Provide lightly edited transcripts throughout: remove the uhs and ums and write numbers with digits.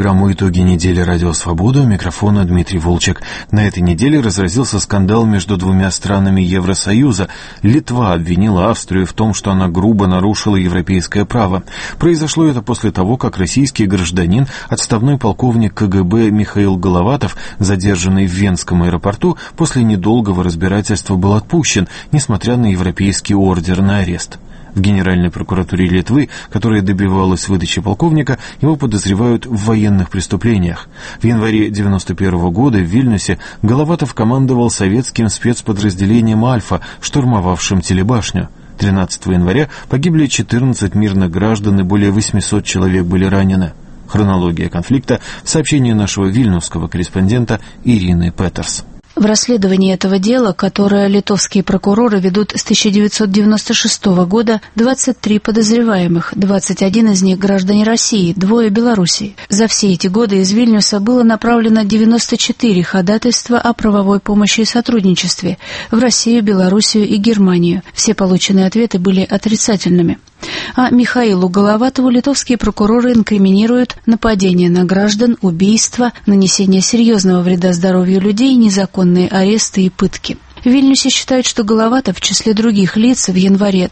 программу «Итоги недели. Радио Свобода». У микрофона Дмитрий Волчек. На этой неделе разразился скандал между двумя странами Евросоюза. Литва обвинила Австрию в том, что она грубо нарушила европейское право. Произошло это после того, как российский гражданин, отставной полковник КГБ Михаил Головатов, задержанный в Венском аэропорту, после недолгого разбирательства был отпущен, несмотря на европейский ордер на арест. В Генеральной прокуратуре Литвы, которая добивалась выдачи полковника, его подозревают в военных преступлениях. В январе 1991 года в Вильнюсе Головатов командовал советским спецподразделением «Альфа», штурмовавшим телебашню. 13 января погибли 14 мирных граждан и более 800 человек были ранены. Хронология конфликта в сообщении нашего вильнюсского корреспондента Ирины Петерс. В расследовании этого дела, которое литовские прокуроры ведут с 1996 года, 23 подозреваемых, 21 из них граждане России, 2 Белоруссии. За все эти годы из Вильнюса было направлено 94 ходатайства о правовой помощи и сотрудничестве в Россию, Белоруссию и Германию. Все полученные ответы были отрицательными. А Михаилу Головатову литовские прокуроры инкриминируют нападение на граждан, убийство, нанесение серьезного вреда здоровью людей, незаконные аресты и пытки. В Вильнюсе считают, что Головатов в числе других лиц в январе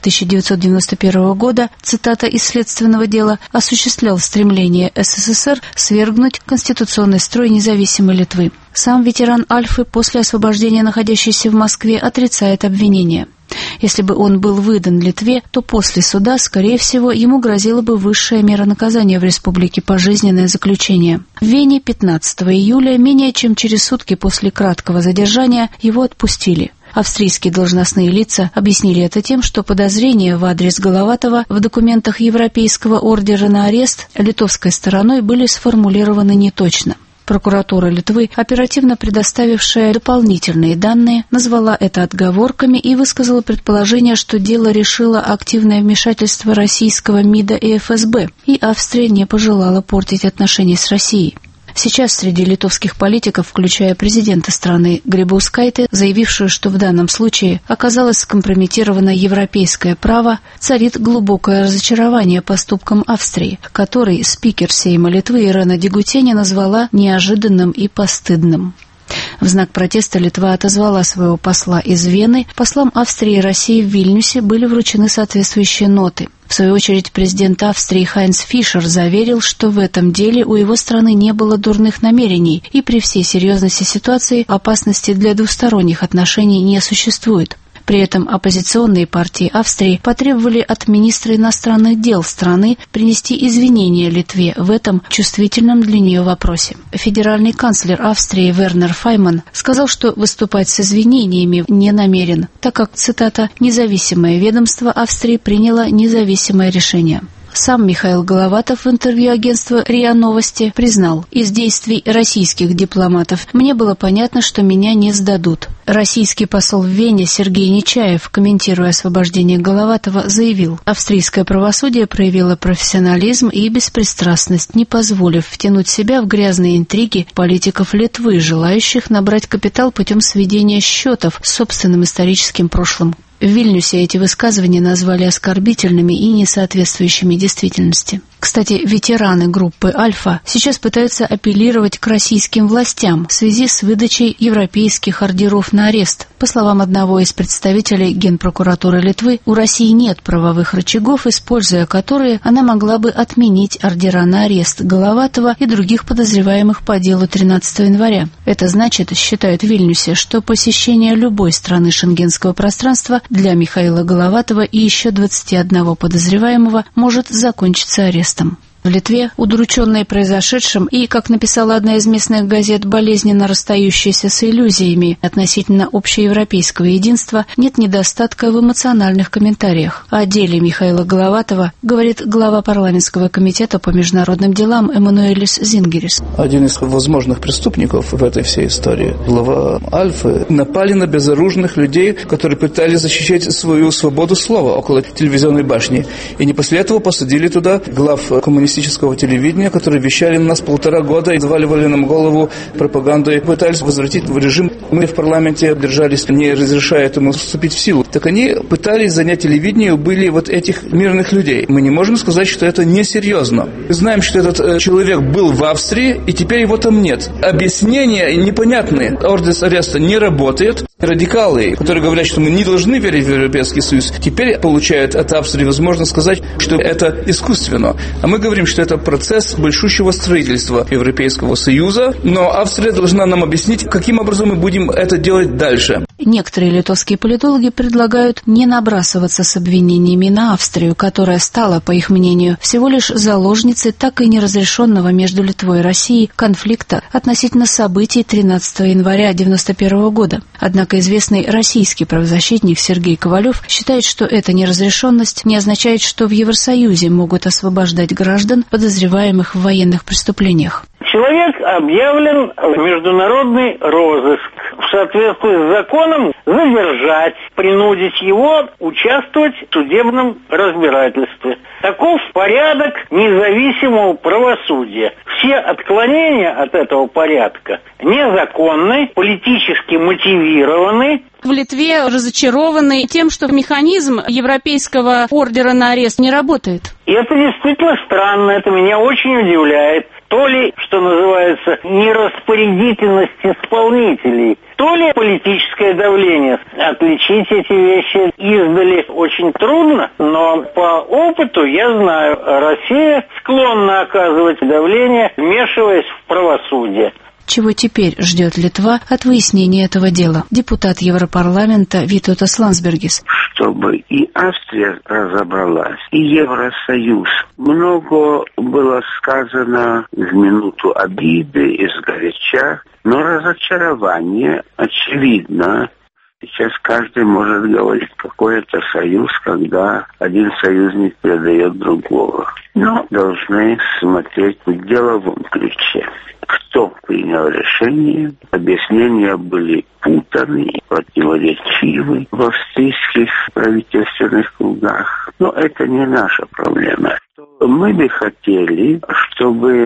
1991 года, цитата из следственного дела, осуществлял стремление СССР свергнуть конституционный строй независимой Литвы. Сам ветеран Альфы после освобождения, находящийся в Москве, отрицает обвинения. Если бы он был выдан Литве, то после суда, скорее всего, ему грозила бы высшая мера наказания в республике — пожизненное заключение. В Вене 15 июля, менее чем через сутки после краткого задержания, его отпустили. Австрийские должностные лица объяснили это тем, что подозрения в адрес Головатова в документах Европейского ордера на арест литовской стороной были сформулированы неточно. Прокуратура Литвы, оперативно предоставившая дополнительные данные, назвала это отговорками и высказала предположение, что дело решило активное вмешательство российского МИДа и ФСБ, и Австрия не пожелала портить отношения с Россией. Сейчас среди литовских политиков, включая президента страны Грибаускайте, заявившую, что в данном случае оказалось скомпрометировано европейское право, царит глубокое разочарование поступком Австрии, который спикер Сейма Литвы Ирена Дегутяне назвала неожиданным и постыдным. В знак протеста Литва отозвала своего посла из Вены. Послам Австрии и России в Вильнюсе были вручены соответствующие ноты. В свою очередь, президент Австрии Хайнц Фишер заверил, что в этом деле у его страны не было дурных намерений, и при всей серьезности ситуации опасности для двусторонних отношений не существует. При этом оппозиционные партии Австрии потребовали от министра иностранных дел страны принести извинения Литве в этом чувствительном для нее вопросе. Федеральный канцлер Австрии Вернер Файман сказал, что выступать с извинениями не намерен, так как, цитата, «независимое ведомство Австрии приняло независимое решение». Сам Михаил Головатов в интервью агентству РИА Новости признал: из действий российских дипломатов мне было понятно, что меня не сдадут. Российский посол в Вене Сергей Нечаев, комментируя освобождение Головатова, заявил: австрийское правосудие проявило профессионализм и беспристрастность, не позволив втянуть себя в грязные интриги политиков Литвы, желающих набрать капитал путем сведения счетов с собственным историческим прошлым. В Вильнюсе эти высказывания назвали оскорбительными и несоответствующими действительности. Кстати, ветераны группы «Альфа» сейчас пытаются апеллировать к российским властям в связи с выдачей европейских ордеров на арест. По словам одного из представителей Генпрокуратуры Литвы, у России нет правовых рычагов, используя которые она могла бы отменить ордера на арест Головатова и других подозреваемых по делу 13 января. Это значит, считают в Вильнюсе, что посещение любой страны шенгенского пространства для Михаила Головатова и еще 21 подозреваемого может закончиться арестом. В Литве, удрученные произошедшим и, как написала одна из местных газет, болезненно расстающаяся с иллюзиями относительно общеевропейского единства, нет недостатка в эмоциональных комментариях. О деле Михаила Головатова говорит глава парламентского комитета по международным делам Эммануэлис Зингерис. Один из возможных преступников в этой всей истории, глава Альфы, напали на безоружных людей, которые пытались защищать свою свободу слова около телевизионной башни. И не после этого посадили туда глав коммунистического телевидения, которые вещали на нас 1,5 года и заваливали нам голову пропагандой, пытались возвратить в режим. Мы в парламенте держались, не разрешая этому вступить в силу. так они пытались занять телевидение, были вот этих мирных людей. Мы не можем сказать, что это несерьезно. Знаем, что этот человек был в Австрии, и теперь его там нет. Объяснения непонятные. Ордер ареста не работает. Радикалы, которые говорят, что мы не должны верить в Европейский Союз, теперь получают от Австрии возможность сказать, что это искусственно. А мы говорим, что это процесс большущего строительства Европейского Союза, но Австрия должна нам объяснить, каким образом мы будем это делать дальше. Некоторые литовские политологи предлагают не набрасываться с обвинениями на Австрию, которая стала, по их мнению, всего лишь заложницей так и неразрешенного между Литвой и Россией конфликта относительно событий 13 января 1991 года. Однако известный российский правозащитник Сергей Ковалев считает, что эта неразрешенность не означает, что в Евросоюзе могут освобождать граждан, подозреваемых в военных преступлениях. Человек объявлен в международный розыск. В соответствии с законом задержать, принудить его участвовать в судебном разбирательстве. Таков порядок независимого правосудия. Все отклонения от этого порядка незаконны, политически мотивированы. В Литве разочарованы тем, что механизм европейского ордера на арест не работает. И это действительно странно, это меня очень удивляет. То ли, что называется, нераспорядительность исполнителей, то ли политическое давление. Отличить эти вещи издали очень трудно, но по опыту я знаю, Россия склонна оказывать давление, вмешиваясь в правосудие. Чего теперь ждет Литва от выяснения этого дела? Депутат Европарламента Витаутас Ландсбергис. Чтобы и Австрия разобралась, и Евросоюз. Много было сказано в минуту обиды и сгоряча, но разочарование очевидно. Сейчас каждый может говорить, какой это союз, когда один союзник предает другого. Но должны смотреть в деловом ключе. Кто принял решение? Объяснения были путаны и противоречивы в австрийских правительственных кругах. Но это не наша проблема. Мы бы хотели, чтобы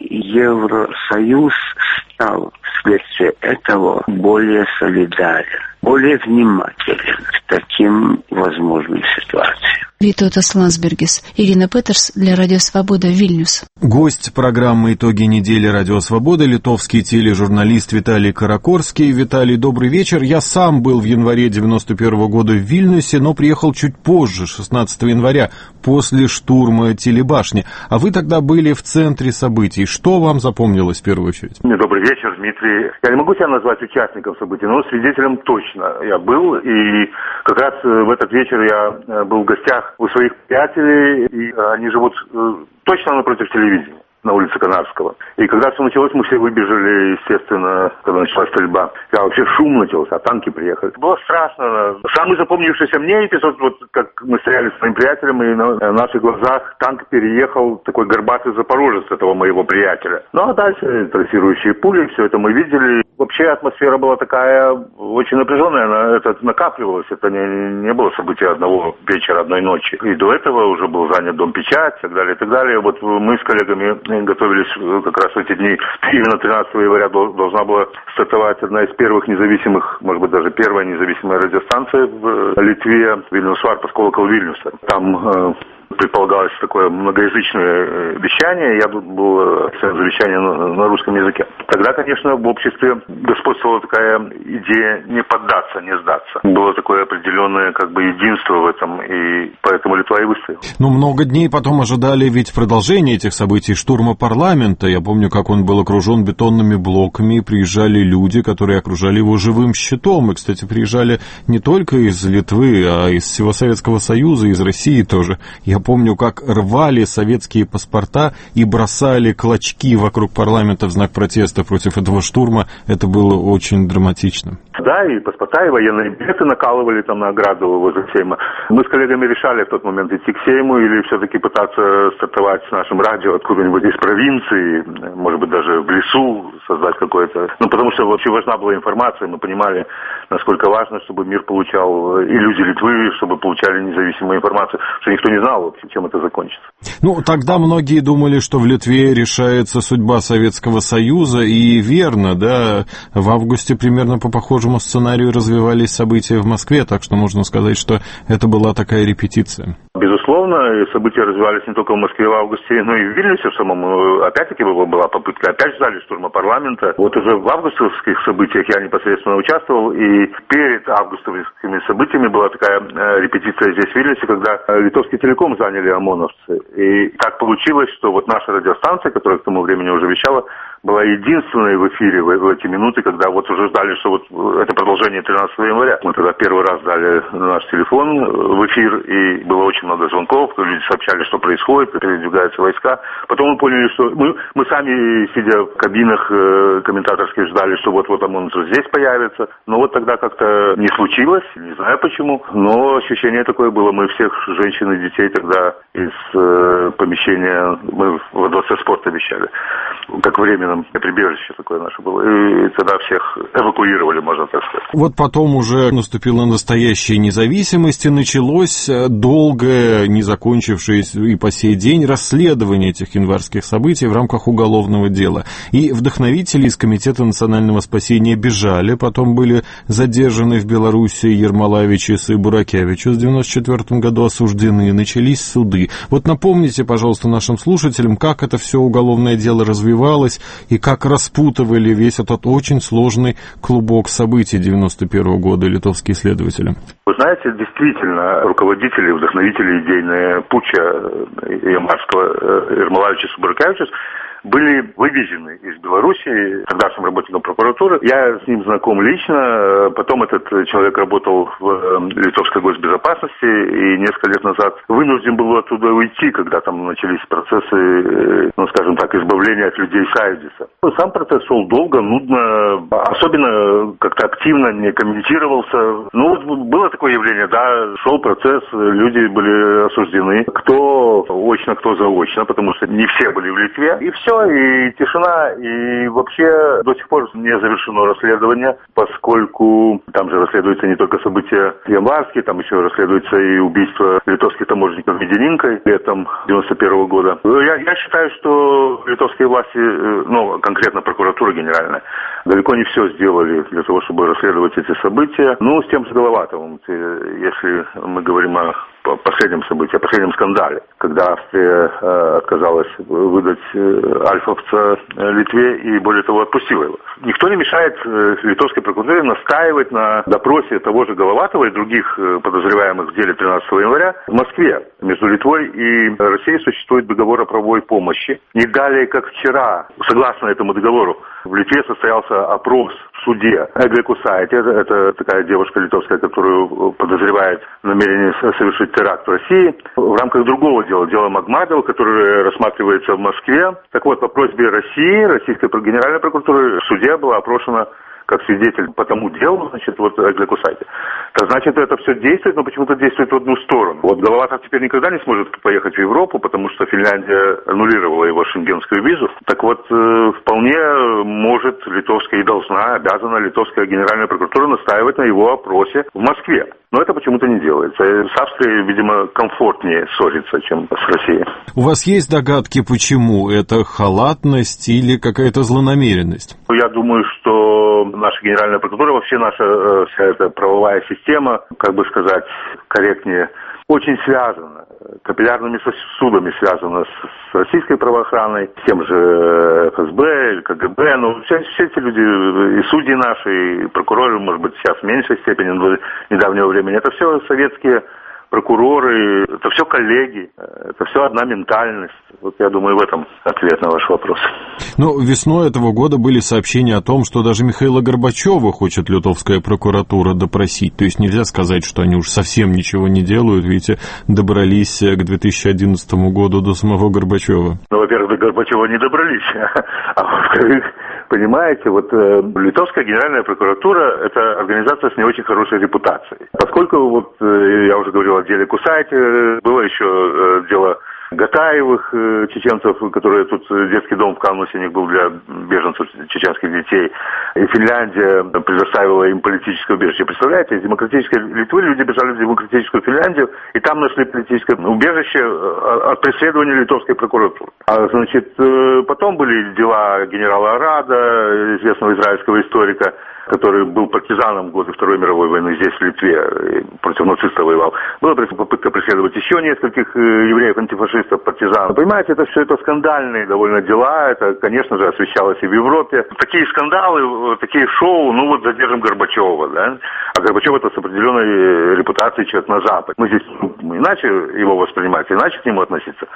Евросоюз стал вследствие этого более солидарен, более внимателен к таким возможным ситуациям. Витаутас Ландсбергис. Ирина Петерс для Радио Свобода, Вильнюс. Гость программы «Итоги недели Радио Свобода» литовский тележурналист Виталий Каракорский. Виталий, добрый вечер. Я сам был в январе 91 года в Вильнюсе, но приехал чуть позже, 16 января, после штурма телебашни. А вы тогда были в центре событий. Что вам запомнилось в первую очередь? Добрый вечер, Дмитрий. Я не могу себя назвать участником событий, но свидетелем точно я был. И как раз в этот вечер я был в гостях у своих приятелей, и они живут точно напротив телевидения, на улице Канарского. И когда все началось, мы все выбежали, естественно, когда началась стрельба. Да, вообще шум начался, танки приехали. Было страшно. Самый запомнившийся мне эпизод, вот как мы стояли с моим приятелем, и на наших глазах танк переехал, такой горбатый запорожец этого моего приятеля. Ну а дальше трассирующие пули, все это мы видели. Вообще атмосфера была такая очень напряженная, это накапливалось, это не было события одного вечера, одной ночи. И до этого уже был занят Дом Печать, и так далее, и так далее. Вот мы с коллегами готовились как раз в эти дни. Именно 13 января должна была стартовать одна из первых независимых, может быть, даже первая независимая радиостанция в Литве, Вильнюс Варпас, колокол Вильнюса. Там предполагалось такое многоязычное вещание, я был завещание на русском языке. Тогда, конечно, в обществе господствовала такая идея не поддаться, не сдаться. Было такое определенное единство в этом, и поэтому Литва и выстояла. Но много дней потом ожидали ведь продолжения этих событий, штурма парламента. Я помню, как он был окружен бетонными блоками, приезжали люди, которые окружали его живым щитом. И, кстати, приезжали не только из Литвы, а из всего Советского Союза, из России тоже. Я помню, как рвали советские паспорта и бросали клочки вокруг парламента в знак протеста против этого штурма. Это было очень драматично. Да, и паспорта, и военные билеты накалывали там на ограду возле Сейма. Мы с коллегами решали в тот момент идти к Сейму или все-таки пытаться стартовать с нашим радио откуда-нибудь из провинции, может быть, даже в лесу создать какое-то... потому что вообще важна была информация, мы понимали, насколько важно, чтобы мир получал, и люди Литвы, чтобы получали независимую информацию, что никто не знал вообще, чем это закончится. Тогда многие думали, что в Литве решается судьба Советского Союза, и верно, да, в августе примерно по похожим похожему сценарию развивались события в Москве, так что можно сказать, что это была такая репетиция. Безусловно, события развивались не только в Москве в августе, но и в Вильнюсе в самом. Опять-таки была попытка опять в зале штурма парламента. Вот уже в августовских событиях я непосредственно участвовал, и перед августовскими событиями была такая репетиция здесь в Вильнюсе, когда Литовский телеком заняли ОМОНовцы. И так получилось, что вот наша радиостанция, которая к тому времени уже вещала, была единственной в эфире в эти минуты, когда вот уже ждали, что вот это продолжение 13 января. Мы тогда первый раз дали наш телефон в эфир, и было очень много звонков, люди сообщали, что происходит, передвигаются войска. Потом мы поняли, что мы сами, сидя в кабинах комментаторских, ждали, что вот ОМОН здесь появится. Но вот тогда как-то не случилось, не знаю почему, но ощущение такое было. Мы всех женщин и детей тогда из помещения, мы во Дворце спорта вещали, как временном прибежище такое наше было. И тогда всех эвакуировали, можно так сказать. Вот потом уже наступила настоящая независимость, и началось долгое, не закончившееся и по сей день расследование этих январских событий в рамках уголовного дела. И вдохновители из Комитета национального спасения бежали, потом были задержаны в Беларуси Ермолавичус и Буракевичус в 1994 году, осуждены, начались суды. Вот напомните, пожалуйста, нашим слушателям, как это все уголовное дело развивалось и как распутывали весь этот очень сложный клубок событий 91 года литовские следователи. Вы знаете, действительно, руководители, вдохновители идейные путча Ямарского, Ермолавичус и Буракевичус были вывезены из Беларуси тогдашним работником прокуратуры. Я с ним знаком лично. Потом этот человек работал в Литовской госбезопасности и несколько лет назад вынужден был оттуда уйти, когда там начались процессы, ну, скажем так, избавления от людей с Айдиса. Сам процесс шел долго, нудно, особенно как-то активно не комментировался. Ну, вот было такое явление, да, шел процесс, люди были осуждены, кто очно, кто заочно, потому что не все были в Литве. И все, и тишина, и вообще до сих пор не завершено расследование, поскольку там же расследуются не только события январские, там еще расследуется и убийство литовских таможенников Медянинкой летом 91 года. Я считаю, что литовские власти, ну, конкретно прокуратура генеральная, далеко не все сделали для того, чтобы расследовать эти события. Ну, с тем же Головатовым, если мы говорим о последнем событии, о последнем скандале, когда Австрия отказалась выдать альфовца Литве и, более того, отпустила его. Никто не мешает литовской прокуратуре настаивать на допросе того же Головатова и других подозреваемых в деле 13 января в Москве. Между Литвой и Россией существует договор о правовой помощи. Не далее, как вчера, согласно этому договору, в Литве состоялся опрос в суде Эгле Кусаити. Это такая девушка литовская, которую подозревает в намерении совершить теракт в России. В рамках другого дела, дела Магмадова, которое рассматривается в Москве. Так вот, по просьбе России, Российской Генеральной прокуратуры, в суде была опрошена как свидетель по тому делу, значит, вот Эгле Кусаити. Так значит, это все действует, но почему-то действует в одну сторону. Вот Головатов теперь никогда не сможет поехать в Европу, потому что Финляндия аннулировала его шенгенскую визу. Так вот, вполне может литовская и должна, обязана литовская генеральная прокуратура настаивать на его опросе в Москве. Но это почему-то не делается. С Австрией, видимо, комфортнее ссориться, чем с Россией. У вас есть догадки, почему? Это халатность или какая-то злонамеренность? Я думаю, что наша генеральная прокуратура, вообще наша вся эта правовая система, как бы сказать корректнее, очень связана, капиллярными сосудами связана с российской правоохраной, с тем же ФСБ, КГБ, ну, все эти люди, и судьи наши, и прокуроры, может быть, сейчас в меньшей степени, но до недавнего времени, это все советские прокуроры, это все коллеги, это все одна ментальность. Вот я думаю, в этом ответ на ваш вопрос. Ну, весной этого года были сообщения о том, что даже Михаила Горбачева хочет литовская прокуратура допросить. То есть нельзя сказать, что они уж совсем ничего не делают, видите, добрались к 2011 году до самого Горбачева. Ну, во-первых, до Горбачева не добрались, а во-вторых, понимаете, вот литовская генеральная прокуратура – это организация с не очень хорошей репутацией. Поскольку, вот я уже говорил о деле Кусаити, было еще дело Гатаевых, чеченцев, которые тут детский дом в Калнусе, у них был для беженцев чеченских детей. и Финляндия предоставила им политическое убежище. Представляете, из демократической Литвы люди бежали в демократическую Финляндию, и там нашли политическое убежище от преследования литовской прокуратуры. Значит, потом были дела генерала Арада, известного израильского историка, который был партизаном в годы Второй мировой войны здесь, в Литве, против нацистов воевал. Была попытка преследовать еще нескольких евреев-антифашистов, партизан. Понимаете, это все скандальные довольно дела. Это, конечно же, освещалось и в Европе. Такие скандалы, такие шоу, задержим Горбачева, да? А Горбачев это с определенной репутацией человек на Западе. Мы здесь иначе его воспринимать, иначе к нему относиться.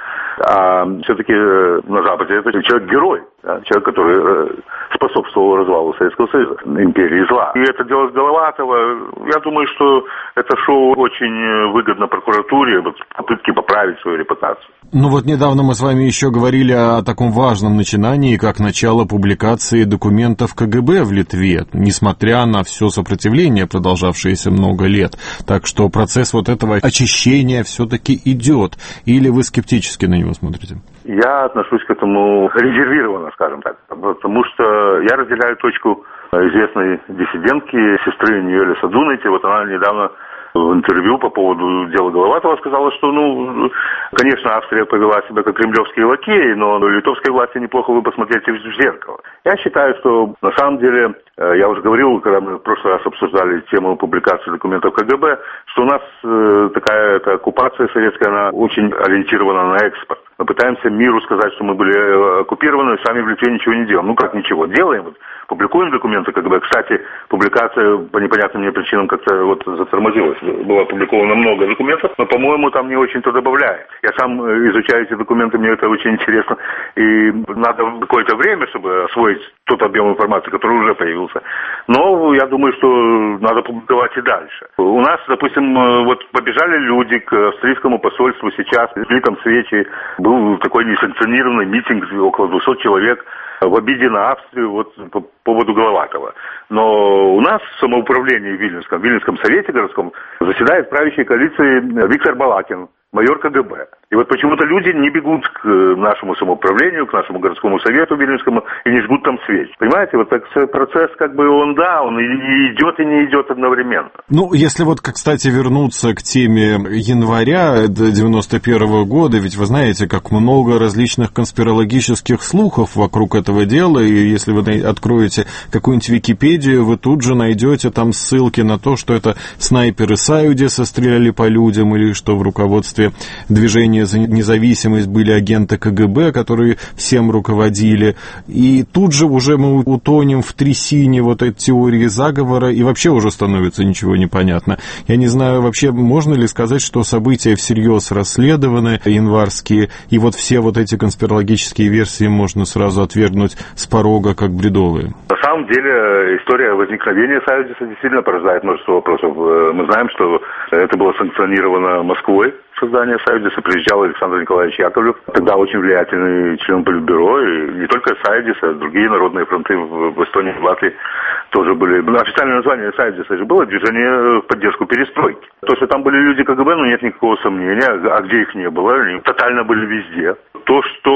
А все-таки на Западе это человек-герой, да? Человек, который способствовал развалу Советского Союза, империи зла. И это дело Головатова. Я думаю, что это шоу очень выгодно прокуратуре в попытке поправить свою репутацию. Недавно мы с вами еще говорили о таком важном начинании, как начало публикации документов КГБ в Литве, несмотря на все сопротивление, продолжавшееся много лет. Так что процесс этого очищения все-таки идет. Или вы скептически на него смотрите? Я отношусь к этому резервированно, скажем так, потому что я разделяю точку известной диссидентки, сестры Ньюэля Садунайте. Она недавно в интервью по поводу дела Головатова сказала, что, конечно, Австрия повела себя как кремлевские лакеи, но литовской власти неплохо бы посмотреть в зеркало. Я считаю, что на самом деле, я уже говорил, когда мы в прошлый раз обсуждали тему публикации документов КГБ, что у нас такая оккупация советская, она очень ориентирована на экспорт. Мы пытаемся миру сказать, что мы были оккупированы, сами в Литве ничего не делаем. Как ничего? Делаем. Публикуем документы КГБ. Кстати, публикация по непонятным мне причинам как-то затормозилась. Было опубликовано много документов, но, по-моему, там не очень-то добавляет. Я сам изучаю эти документы, мне это очень интересно. И надо какое-то время, чтобы освоить тот объем информации, который уже появился. Но я думаю, что надо публиковать и дальше. У нас, допустим, побежали люди к австрийскому посольству сейчас, жгли там свечи. Был такой несанкционированный митинг, около 200 человек, в обиде на Австрию по поводу Головатова. Но у нас в самоуправлении в Вильнюсском совете городском заседает правящей коалиции Виктор Балакин, майор КГБ. И почему-то люди не бегут к нашему самоуправлению, к нашему городскому совету Вильнюсскому и не жгут там свеч. Понимаете, процесс он и идет, и не идет одновременно. Если кстати, вернуться к теме января 91 года, ведь вы знаете, как много различных конспирологических слухов вокруг этого дела, и если вы откроете какую-нибудь Википедию, вы тут же найдете там ссылки на то, что это снайперы Саюдиса стреляли по людям, или что в руководстве движения за независимость были агенты КГБ, которые всем руководили. И тут же уже мы утонем в трясине этой теории заговора, и вообще уже становится ничего не понятно. Я не знаю, вообще можно ли сказать, что события всерьез расследованы, январские, и все эти конспирологические версии можно сразу отвергнуть с порога, как бредовые? На самом деле, история возникновения Саюдиса действительно порождает множество вопросов. Мы знаем, что это было санкционировано Москвой, создание Саюдиса. Приезжал Александр Николаевич Яковлев, тогда очень влиятельный член Политбюро, и не только Саюдиса, другие народные фронты в Эстонии, в Латвии тоже были. Официальное название Саюдиса же было «Движение в поддержку перестройки». То, что там были люди КГБ, нет никакого сомнения. А где их не было? Они тотально были везде. То,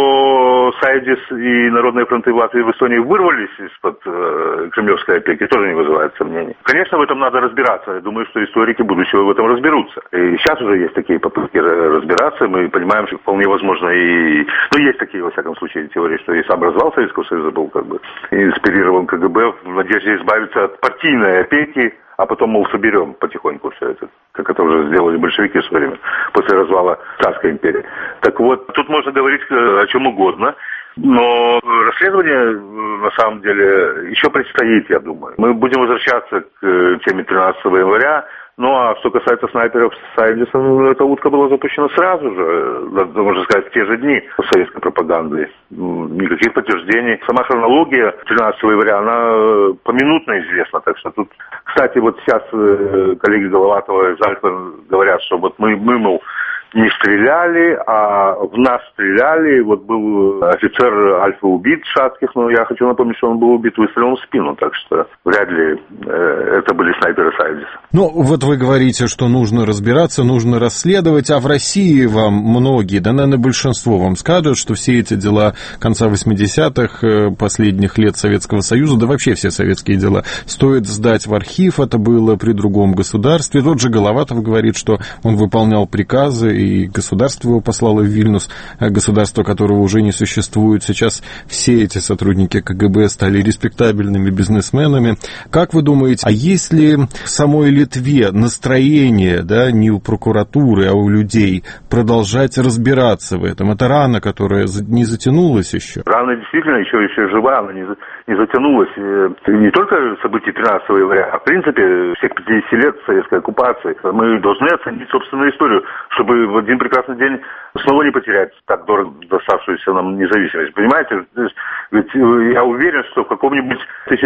что Саюдис и народные фронты в Латвии и в Эстонии вырвались из-под кремлевской опеки, тоже не вызывает сомнений. Конечно, в этом надо разбираться. Я думаю, что историки будущего в этом разберутся. И сейчас уже есть такие попытки разбираться. Мы понимаем, что вполне возможно есть такие, во всяком случае, теории, что и сам развал Советского Союза был инспирирован КГБ в надежде избавиться от партийной опеки, а потом, соберем потихоньку все это, как это уже сделали большевики в свое время, после развала Царской империи. Так тут можно говорить о чем угодно, но расследование, на самом деле, еще предстоит, я думаю. Мы будем возвращаться к теме 13 января, а что касается снайперов Саюдиса, эта утка была запущена сразу же, можно сказать, в те же дни советской пропаганды. Никаких подтверждений. Сама хронология 13 января, она поминутно известна, так что тут, кстати, сейчас коллеги Головатова из Альфа говорят, что мы не стреляли, а в нас стреляли. Вот был офицер Альфа убит, Шатких, но я хочу напомнить, что он был убит выстрелом в спину, так что вряд ли это были снайперы Сайдиса. Ну, вот вы говорите, что нужно разбираться, нужно расследовать, а в России вам многие, да, наверное, большинство вам скажут, что все эти дела конца 80-х, последних лет Советского Союза, да вообще все советские дела, стоит сдать в архив, это было при другом государстве. Тот же Головатов говорит, что он выполнял приказы, и государство его послало в Вильнюс, государство, которого уже не существует. Сейчас все эти сотрудники КГБ стали респектабельными бизнесменами. Как вы думаете, а есть ли в самой Литве настроение, да, не у прокуратуры, а у людей продолжать разбираться в этом? Это рана, которая не затянулась еще? Рана действительно еще жива, она не затянулась. Не только события 13 января, а в принципе всех 50 лет советской оккупации. Мы должны оценить собственную историю, чтобы в один прекрасный день снова не потерять так дорого доставшуюся нам независимость. Понимаете? Ведь я уверен, что в каком-нибудь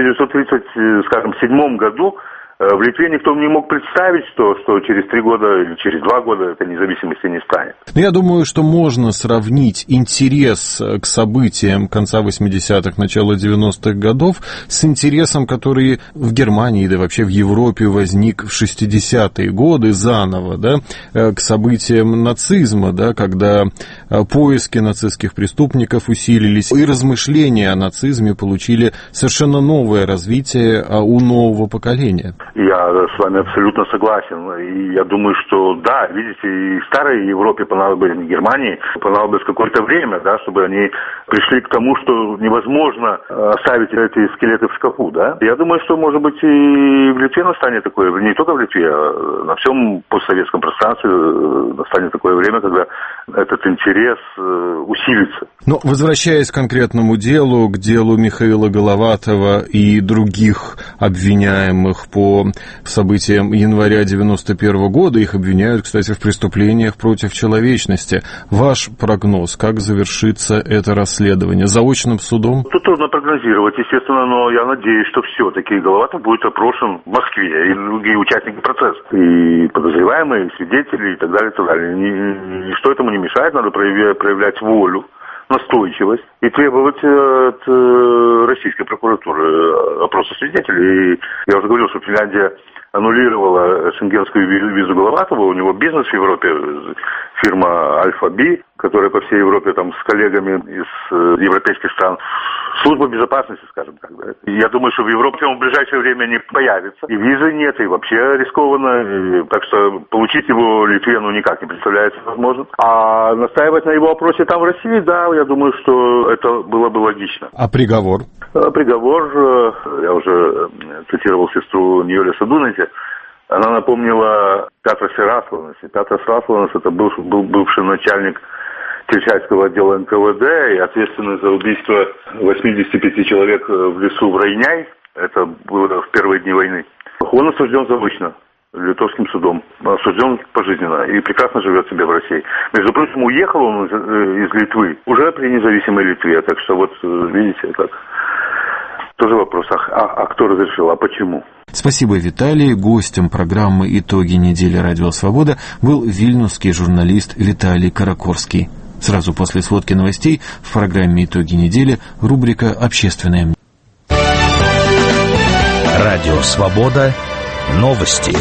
1937 году в Литве никто не мог представить, что через 3 года или через 2 года этой независимости не станет. Но я думаю, что можно сравнить интерес к событиям конца 80-х, начала 90-х годов с интересом, который в Германии, да вообще в Европе возник в 60-е годы заново, да, к событиям нацизма, да, когда поиски нацистских преступников усилились, и размышления о нацизме получили совершенно новое развитие у нового поколения. Я с вами абсолютно согласен. И я думаю, что да, видите, и старой Европе понадобилось, Германии понадобилось какое-то время, да, чтобы они пришли к тому, что невозможно оставить эти скелеты в шкафу, да. Я думаю, что, может быть, и в Литве настанет такое, не только в Литве, а на всем постсоветском пространстве настанет такое время, когда этот интерес усилится. Но, возвращаясь к конкретному делу, к делу Михаила Головатова и других обвиняемых по событиям января 91 года, их обвиняют, кстати, в преступлениях против человечности. Ваш прогноз, как завершится это расследование? Заочным судом? Тут трудно прогнозировать, естественно, но я надеюсь, что все-таки Головатов будет опрошен в Москве, и другие участники процесса, и подозреваемые, и свидетели, и так далее, и так далее. Ничто этому не мешает, надо проявлять волю, настойчивость и требовать от российской прокуратуры опроса свидетелей. И я уже говорил, что Финляндия аннулировала шенгенскую визу Головатова, у него бизнес в Европе, фирма Альфа-Би, которая по всей Европе там с коллегами из европейских стран, служба безопасности, скажем так. Да. И я думаю, что в Европе он в ближайшее время не появится, и визы нет, и вообще рискованно, так что получить его Литве никак не представляется возможным. А настаивать на его опросе там в России, да, я думаю, что это было бы логично. А приговор? Приговор, я уже цитировал сестру Ньоли Садунайте, она напомнила Петра Сараславнес. Петр Сараславнес это был бывший начальник Тельчайского отдела НКВД и ответственный за убийство 85 человек в лесу в Райняй. Это было в первые дни войны. Он осужден заочно литовским судом, осужден пожизненно и прекрасно живет себе в России. Между прочим, уехал он из Литвы уже при независимой Литве. Так что вот, видите, как... Тоже вопрос, а кто разрешил, а почему? Спасибо, Виталий. Гостем программы «Итоги недели Радио Свобода» был вильнюсский журналист Виталий Каракорский. Сразу после сводки новостей в программе «Итоги недели» рубрика «Общественное мнение». Радио Свобода. Новости.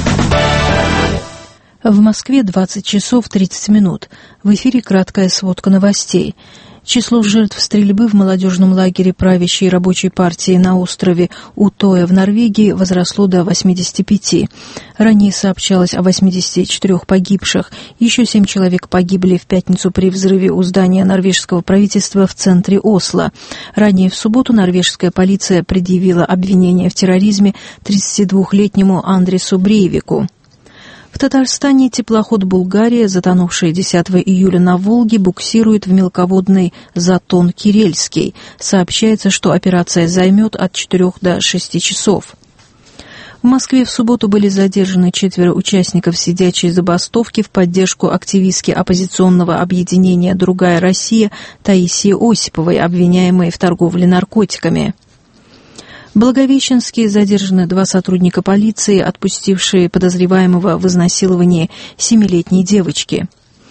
В Москве 20 часов 30 минут. В эфире краткая сводка новостей. Число жертв стрельбы в молодежном лагере правящей рабочей партии на острове Утоя в Норвегии возросло до 85. Ранее сообщалось о 84 погибших. Еще 7 человек погибли в пятницу при взрыве у здания норвежского правительства в центре Осло. Ранее в субботу норвежская полиция предъявила обвинение в терроризме 32-летнему Андресу Брейвику. В Татарстане теплоход «Булгария», затонувший 10 июля на Волге, буксирует в мелководный затон Кирельский. Сообщается, что операция займет от 4 до 6 часов. В Москве в субботу были задержаны 4 участников сидячей забастовки в поддержку активистки оппозиционного объединения «Другая Россия» Таисии Осиповой, обвиняемой в торговле наркотиками. В Благовещенске задержаны 2 сотрудника полиции, отпустившие подозреваемого в изнасиловании 7-летней девочки.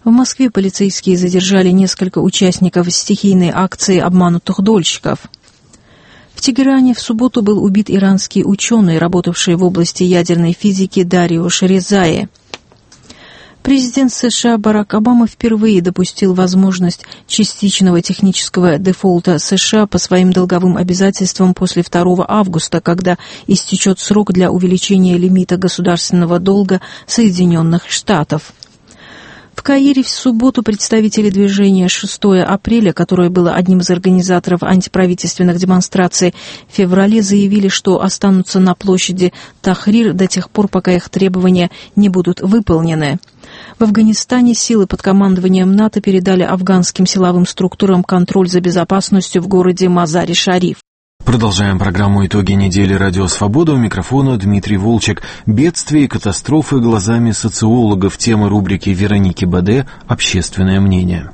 В Москве полицейские задержали несколько участников стихийной акции обманутых дольщиков. В Тегеране в субботу был убит иранский ученый, работавший в области ядерной физики Дариуш Резаи. Президент США Барак Обама впервые допустил возможность частичного технического дефолта США по своим долговым обязательствам после 2 августа, когда истечет срок для увеличения лимита государственного долга Соединенных Штатов. В Каире в субботу представители движения 6 апреля, которое было одним из организаторов антиправительственных демонстраций в феврале, заявили, что останутся на площади Тахрир до тех пор, пока их требования не будут выполнены. В Афганистане силы под командованием НАТО передали афганским силовым структурам контроль за безопасностью в городе Мазари-Шариф. Продолжаем программу «Итоги недели. Радио Свобода». У микрофона Дмитрий Волчек. Бедствия и катастрофы глазами социологов. Тема рубрики Вероники Баде «Общественное мнение».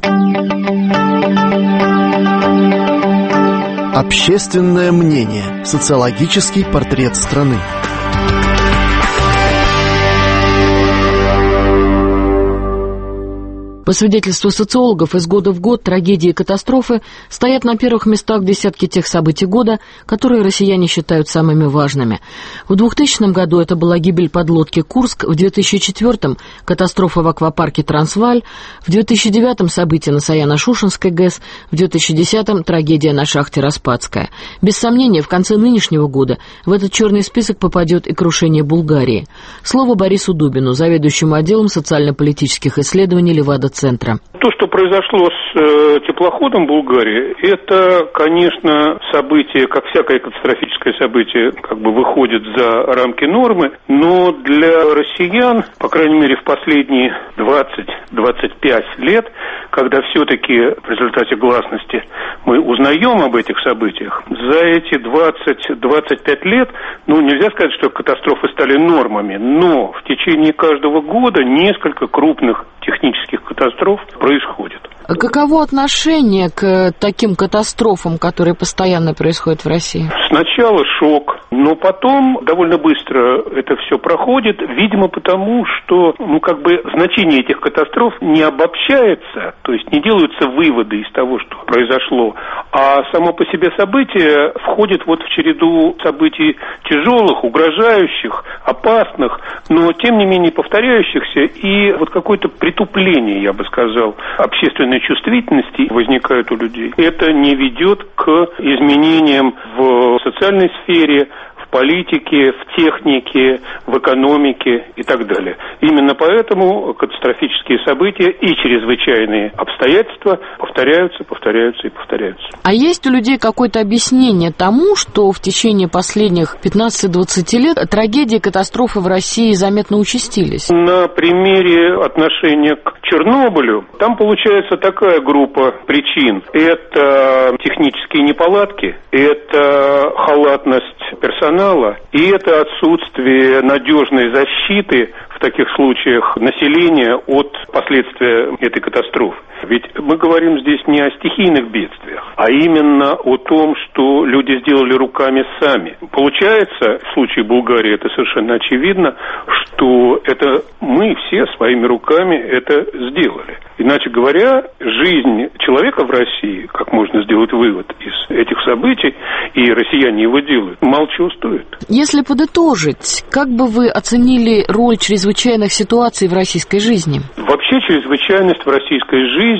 Общественное мнение. Социологический портрет страны. По свидетельству социологов, из года в год трагедии и катастрофы стоят на первых местах в десятке тех событий года, которые россияне считают самыми важными. В 2000 году это была гибель подлодки «Курск», в 2004 – катастрофа в аквапарке «Трансвааль», в 2009 – события на Саяно-Шушенской ГЭС, в 2010 – трагедия на шахте «Распадская». Без сомнения, в конце нынешнего года в этот черный список попадет и крушение Булгарии. Слово Борису Дубину, заведующему отделом социально-политических исследований Левада-центра. То, что произошло с теплоходом Булгарии, это, конечно, событие, как всякое катастрофическое событие, как бы выходит за рамки нормы, но для россиян, по крайней мере, в последние 20-25 лет, когда все-таки в результате гласности мы узнаем об этих событиях, за эти 20-25 лет, нельзя сказать, что катастрофы стали нормами, но в течение каждого года несколько крупных технических катастроф происходит. А каково отношение к таким катастрофам, которые постоянно происходят в России? Сначала шок, но потом довольно быстро это все проходит, видимо, потому что, значение этих катастроф не обобщается, то есть не делаются выводы из того, что произошло, а само по себе событие входит в череду событий тяжелых, угрожающих, опасных, но тем не менее повторяющихся, и какое-то притупление, я бы сказал, общественной чувствительности возникает у людей. Это не ведет к изменениям в социальной сфере, в политике, в технике, в экономике и так далее. Именно поэтому катастрофические события и чрезвычайные обстоятельства повторяются и повторяются. А есть у людей какое-то объяснение тому, что в течение последних 15-20 лет трагедии и катастрофы в России заметно участились? На примере отношения к Чернобылю, там получается такая группа причин. Это технические неполадки, это халатность персонала и это отсутствие надежной защиты в таких случаях населения от последствий этой катастрофы. Ведь мы говорим здесь не о стихийных бедствиях, а именно о том, что люди сделали руками сами. Получается, в случае Булгарии это совершенно очевидно, что это мы все своими руками это сделали. Иначе говоря, жизнь человека в России, как можно сделать вывод из этих событий, и россияне его делают, мало чего стоит. Если подытожить, как бы вы оценили роль чрезвычайных ситуаций в российской жизни? Вообще чрезвычайность в российской жизни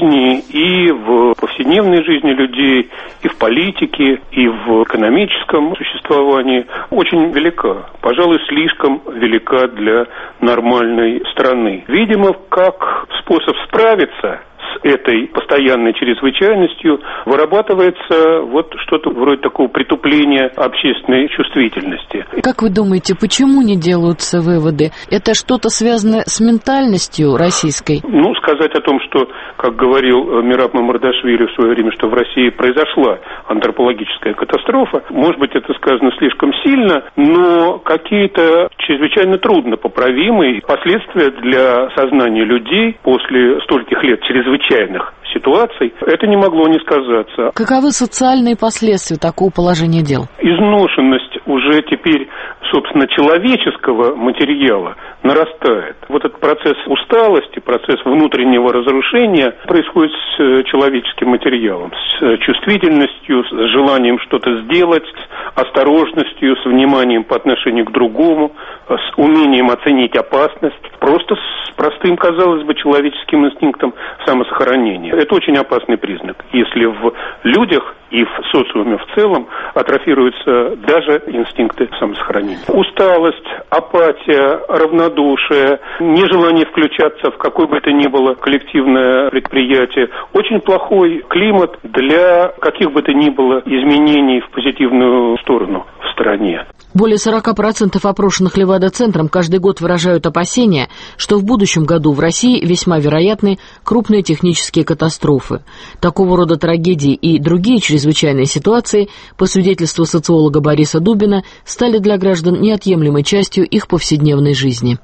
и в повседневной жизни людей, и в политике, и в экономическом существовании очень велика. Пожалуй, слишком велика для нормальной страны. Видимо, как способ справиться с этой постоянной чрезвычайностью вырабатывается что-то вроде такого притупления общественной чувствительности. Как вы думаете, почему не делаются выводы? Это что-то связано с ментальностью российской? Сказать о том, что, как говорил Мераб Мамардашвили в свое время, что в России произошла антропологическая катастрофа, может быть, это сказано слишком сильно, но какие-то чрезвычайно трудно поправимые последствия для сознания людей после стольких лет чрезвычайных ситуаций, это не могло не сказаться. Каковы социальные последствия такого положения дел? Изношенность уже теперь собственно, человеческого материала нарастает. Вот этот процесс усталости, процесс внутреннего разрушения происходит с человеческим материалом, с чувствительностью, с желанием что-то сделать, с осторожностью, с вниманием по отношению к другому, с умением оценить опасность, просто с простым, казалось бы, человеческим инстинктом самосохранения. Это очень опасный признак, если в людях и в социуме в целом атрофируются даже инстинкты самосохранения. Усталость, апатия, равнодушие, нежелание включаться в какое бы то ни было коллективное предприятие. Очень плохой климат для каких бы то ни было изменений в позитивную сторону в стране. Более 40% опрошенных Левада-центром каждый год выражают опасения, что в будущем году в России весьма вероятны крупные технические катастрофы. Такого рода трагедии и другие чрезвычайные ситуации, по свидетельству социолога Бориса Дубина, стали для граждан неотъемлемой частью их повседневной жизни.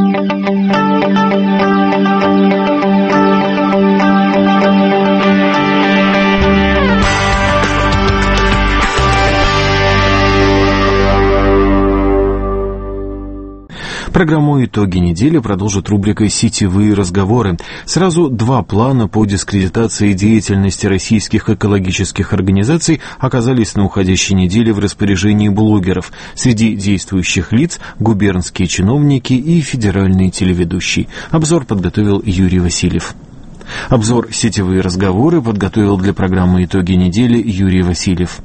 Программу «Итоги недели» продолжит рубрика «Сетевые разговоры». Сразу два плана по дискредитации деятельности российских экологических организаций оказались на уходящей неделе в распоряжении блогеров. Среди действующих лиц – губернские чиновники и федеральные телеведущие. Обзор подготовил Юрий Васильев. Обзор «Сетевые разговоры» подготовил для программы «Итоги недели» Юрий Васильев.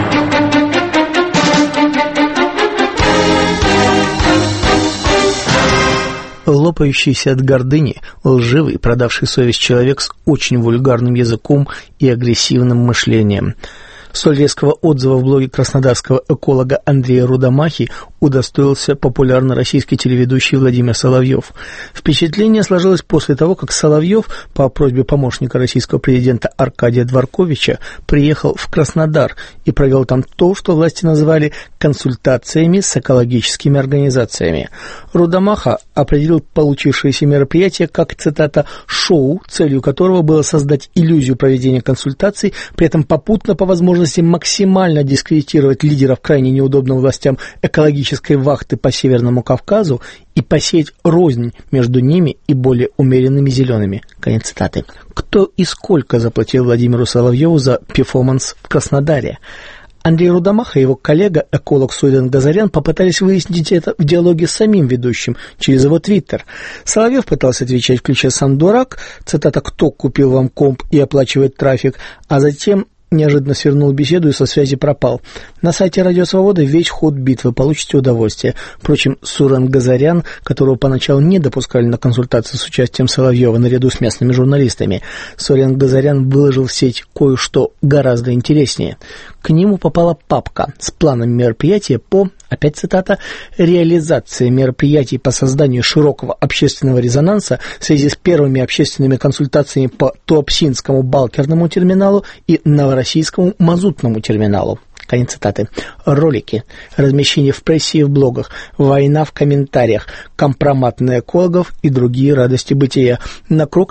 Лопающийся от гордыни, лживый, продавший совесть человек с очень вульгарным языком и агрессивным мышлением. Столь резкого отзыва в блоге краснодарского эколога Андрея Рудомахи удостоился популярный российский телеведущий Владимир Соловьев. Впечатление сложилось после того, как Соловьев по просьбе помощника российского президента Аркадия Дворковича приехал в Краснодар и провел там то, что власти назвали консультациями с экологическими организациями. Рудомаха определил получившееся мероприятие как, цитата, «шоу», целью которого было создать иллюзию проведения консультаций, при этом попутно по возможности максимально дискредитировать лидеров крайне неудобным властям экологической вахты по Северному Кавказу и посеять рознь между ними и более умеренными зелеными. Конец цитаты. Кто и сколько заплатил Владимиру Соловьеву за перформанс в Краснодаре? Андрей Рудомаха и его коллега, эколог Сурен Газарян, попытались выяснить это в диалоге с самим ведущим через его твиттер. Соловьев пытался отвечать, включая «сам дурак», цитата «кто купил вам комп и оплачивает трафик», а затем неожиданно свернул беседу и со связи пропал. На сайте «Радио Свобода» весь ход битвы, получите удовольствие. Впрочем, Сурен Газарян, которого поначалу не допускали на консультации с участием Соловьева наряду с местными журналистами, Сурен Газарян выложил в сеть кое-что гораздо интереснее. К нему попала папка с планом мероприятия по, опять цитата, «реализации мероприятий по созданию широкого общественного резонанса в связи с первыми общественными консультациями по Туапсинскому балкерному терминалу и Новороссийскому мазутному терминалу». Конец цитаты. Ролики, размещение в прессе и в блогах, война в комментариях, компромат на экологов и другие радости бытия. На круг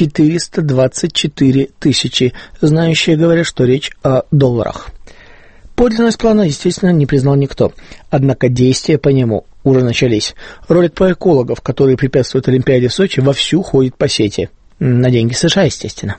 424 тысячи. Знающие говорят, что речь о долларах. Подлинность плана, естественно, не признал никто. Однако действия по нему уже начались. Ролик про экологов, которые препятствуют Олимпиаде в Сочи, вовсю ходит по сети. На деньги США, естественно.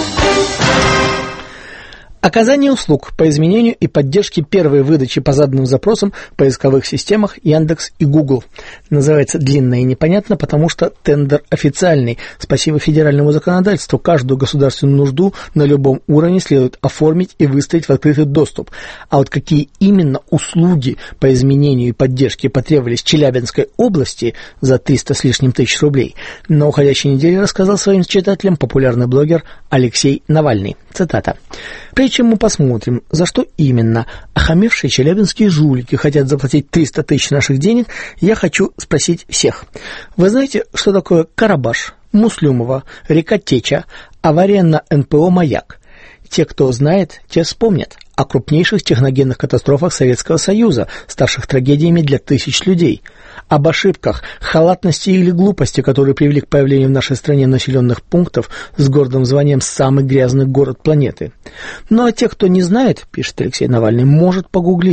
Оказание услуг по изменению и поддержке первой выдачи по заданным запросам в поисковых системах Яндекс и Google. Называется длинно и непонятно, потому что тендер официальный. Спасибо федеральному законодательству, каждую государственную нужду на любом уровне следует оформить и выставить в открытый доступ. А вот какие именно услуги по изменению и поддержке потребовались Челябинской области за 300 с лишним тысяч рублей, на уходящей неделе рассказал своим читателям популярный блогер Алексей Навальный. Цитата. «Прежде чем мы посмотрим, за что именно охамевшие челябинские жулики хотят заплатить 300 тысяч наших денег, я хочу спросить всех. Вы знаете, что такое Карабаш, Муслюмова, река Теча, авария на НПО «Маяк»? Те, кто знает, те вспомнят о крупнейших техногенных катастрофах Советского Союза, ставших трагедиями для тысяч людей, об ошибках, халатности или глупости, которые привели к появлению в нашей стране населенных пунктов с гордым званием «самый грязный город планеты». Ну а те, кто не знает, пишет Алексей Навальный, может погуглить.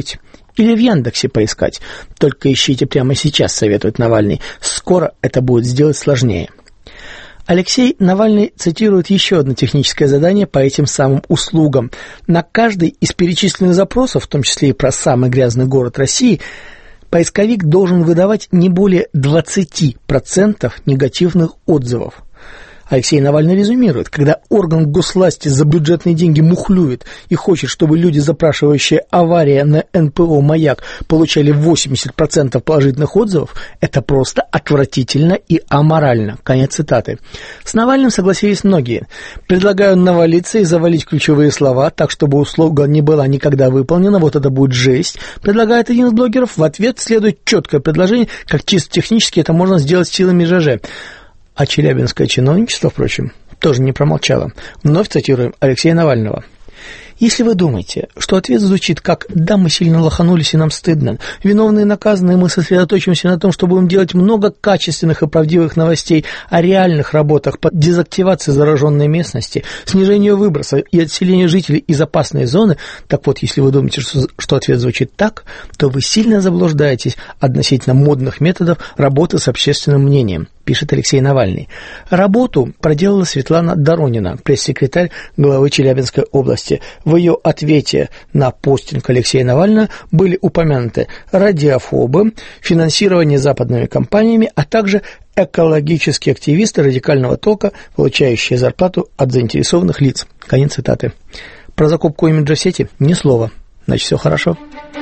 Или в Яндексе поискать. Только ищите прямо сейчас, советует Навальный. Скоро это будет сделать сложнее. Алексей Навальный цитирует еще одно техническое задание по этим самым услугам. На каждый из перечисленных запросов, в том числе и про самый грязный город России, поисковик должен выдавать не более 20% негативных отзывов. Алексей Навальный резюмирует, когда орган госвласти за бюджетные деньги мухлюет и хочет, чтобы люди, запрашивающие авария на НПО «Маяк», получали 80% положительных отзывов, это просто отвратительно и аморально. Конец цитаты. С Навальным согласились многие. Предлагаю навалиться и завалить ключевые слова, так, чтобы услуга не была никогда выполнена, вот это будет жесть, предлагает один из блогеров. В ответ следует четкое предложение, как чисто технически это можно сделать силами ЖЖ. А челябинское чиновничество, впрочем, тоже не промолчало. Вновь цитируем Алексея Навального. Если вы думаете, что ответ звучит как «да, мы сильно лоханулись и нам стыдно», виновные наказаны, и мы сосредоточимся на том, что будем делать много качественных и правдивых новостей о реальных работах по дезактивации зараженной местности, снижению выброса и отселению жителей из опасной зоны, так вот, если вы думаете, что ответ звучит так, то вы сильно заблуждаетесь относительно модных методов работы с общественным мнением, пишет Алексей Навальный. Работу проделала Светлана Доронина, пресс-секретарь главы Челябинской области. В ее ответе на постинг Алексея Навального были упомянуты радиофобы, финансирование западными компаниями, а также экологические активисты радикального толка, получающие зарплату от заинтересованных лиц. Конец цитаты. Про закупку имиджа в сети ни слова. Значит, все хорошо.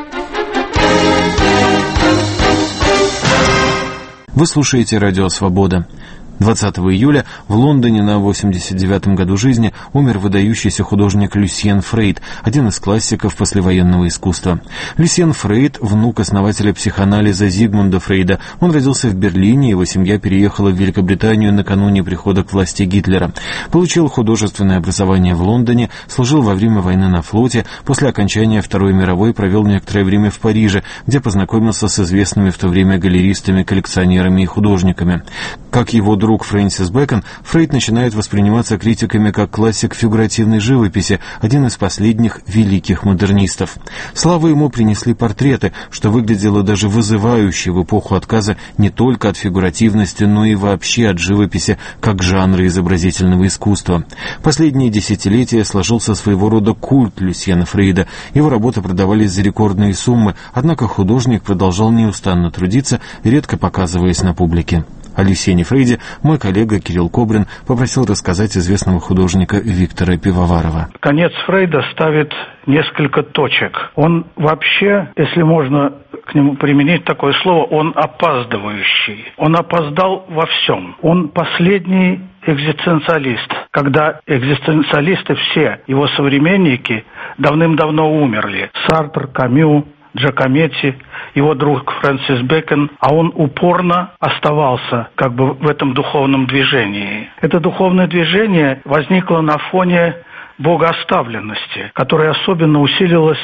Вы слушаете «Радио Свобода». 20 июля в Лондоне на 89-м году жизни умер выдающийся художник Люсьен Фрейд, один из классиков послевоенного искусства. Люсьен Фрейд – внук основателя психоанализа Зигмунда Фрейда. Он родился в Берлине, его семья переехала в Великобританию накануне прихода к власти Гитлера. Получил художественное образование в Лондоне, служил во время войны на флоте, после окончания Второй мировой провел некоторое время в Париже, где познакомился с известными в то время галеристами, коллекционерами и художниками. Как его друг Фрэнсис Бэкон, Фрейд начинает восприниматься критиками как классик фигуративной живописи, один из последних великих модернистов. Славу ему принесли портреты, что выглядело даже вызывающе в эпоху отказа не только от фигуративности, но и вообще от живописи как жанра изобразительного искусства. Последние десятилетия сложился своего рода культ Люсьена Фрейда. Его работы продавались за рекордные суммы, однако художник продолжал неустанно трудиться, редко показываясь на публике. О Люсьене Фрейде мой коллега Кирилл Кобрин попросил рассказать известного художника Виктора Пивоварова. Конец Фрейда ставит несколько точек. Он вообще, если можно к нему применить такое слово, он опаздывающий. Он опоздал во всем. Он последний экзистенциалист, когда экзистенциалисты все, его современники, давным-давно умерли. Сартр, Камю, Джакометти, его друг Фрэнсис Бэкон, а он упорно оставался как бы в этом духовном движении. Это духовное движение возникло на фоне богооставленности, которая особенно усилилась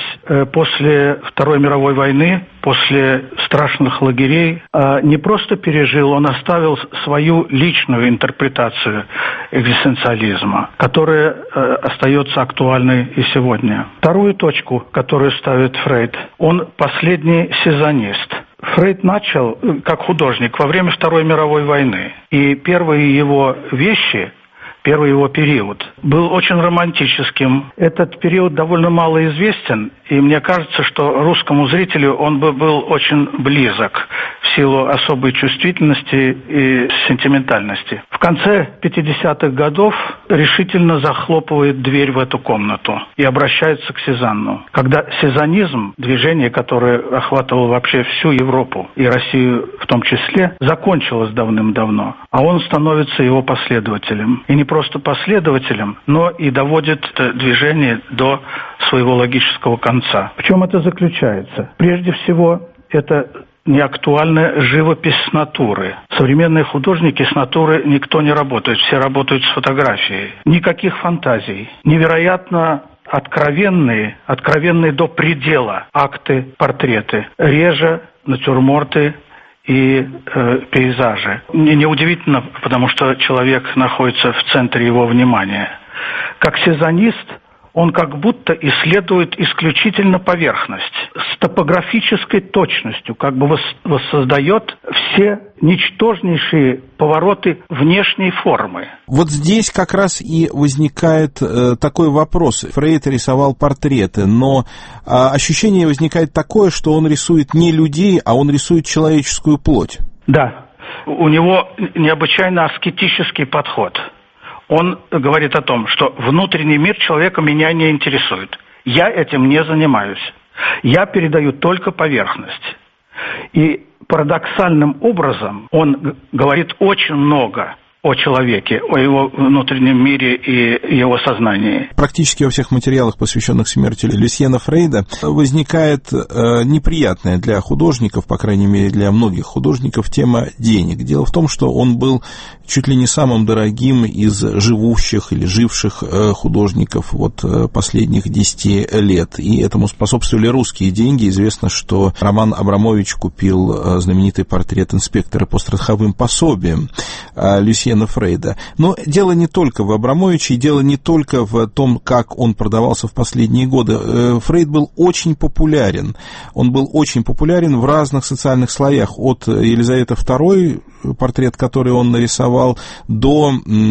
после Второй мировой войны, после страшных лагерей. Не просто пережил, он оставил свою личную интерпретацию экзистенциализма, которая остается актуальной и сегодня. Вторую точку, которую ставит Фрейд, он последний сезонист. Фрейд начал как художник во время Второй мировой войны, и первые его вещи, первый его период был очень романтическим. Этот период довольно мало известен, и мне кажется, что русскому зрителю он бы был очень близок в силу особой чувствительности и сентиментальности. В конце 50-х годов решительно захлопывает дверь в эту комнату и обращается к Сезанну. Когда сезанизм, движение, которое охватывало вообще всю Европу и Россию в том числе, закончилось давным-давно, а он становится его последователем. И не просто последователем, но и доводит движение до своего логического конца. В чем это заключается? Прежде всего, это неактуальная живопись с натуры. Современные художники с натуры никто не работает, все работают с фотографией. Никаких фантазий. Невероятно откровенные до предела акты, портреты. Реже натюрморты и пейзажи. Неудивительно, потому что человек находится в центре его внимания. Как сезонист он как будто исследует исключительно поверхность. С топографической точностью как бы воссоздает все ничтожнейшие повороты внешней формы. Вот здесь как раз и возникает такой вопрос. Фрейд рисовал портреты, но ощущение возникает такое, что он рисует не людей, а он рисует человеческую плоть. Да, у него необычайно аскетический подход. Он говорит о том, что внутренний мир человека меня не интересует. Я этим не занимаюсь. Я передаю только поверхность. И парадоксальным образом он говорит очень много о человеке, о его внутреннем мире и его сознании. Практически во всех материалах, посвященных смерти Люсьена Фрейда, возникает неприятная для художников, по крайней мере для многих художников, тема денег. Дело в том, что он был чуть ли не самым дорогим из живущих или живших художников последних 10 лет. И этому способствовали русские деньги. Известно, что Роман Абрамович купил знаменитый портрет инспектора по страховым пособиям Люсьена Фрейда. Но дело не только в Абрамовиче, дело не только в том, как он продавался в последние годы. Фрейд был очень популярен. Он был очень популярен в разных социальных слоях. От Елизаветы II, портрет, который он нарисовал, до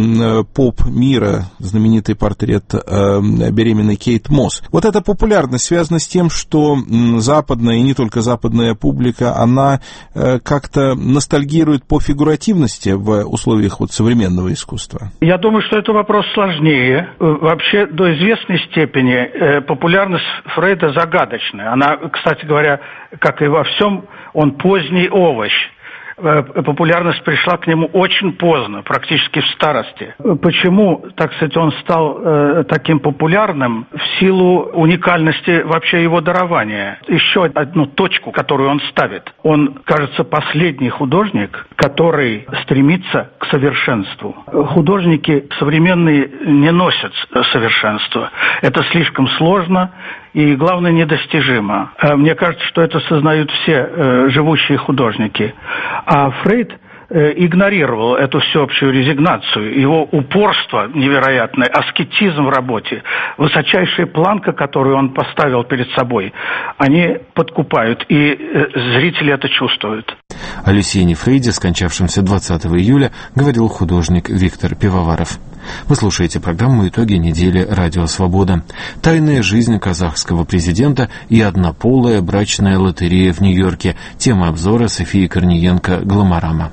поп-мира, знаменитый портрет беременной Кейт Мосс. Вот эта популярность связана с тем, что западная, и не только западная публика, она как-то ностальгирует по фигуративности в условиях современного искусства. Я думаю, что это вопрос сложнее. Вообще, до известной степени популярность Фрейда загадочная. Она, кстати говоря, как и во всем, он поздний овощ. Популярность пришла к нему очень поздно, практически в старости. Почему, так сказать, он стал таким популярным? В силу уникальности вообще его дарования. Еще одну точку, которую он ставит. Он, кажется, последний художник, который стремится к совершенству. Художники современные не носят совершенства. Это слишком сложно и, главное, недостижимо. Мне кажется, что это сознают все живущие художники. А Фрейд игнорировал эту всеобщую резигнацию, его упорство невероятное, аскетизм в работе, высочайшая планка, которую он поставил перед собой, они подкупают, и зрители это чувствуют. О Люсьене Фрейде, скончавшемся 20 июля, говорил художник Виктор Пивоваров. Вы слушаете программу «Итоги недели. Радио Свобода». Тайная жизнь казахского президента и однополая брачная лотерея в Нью-Йорке. Тема обзора Софии Корниенко, «Гламорама».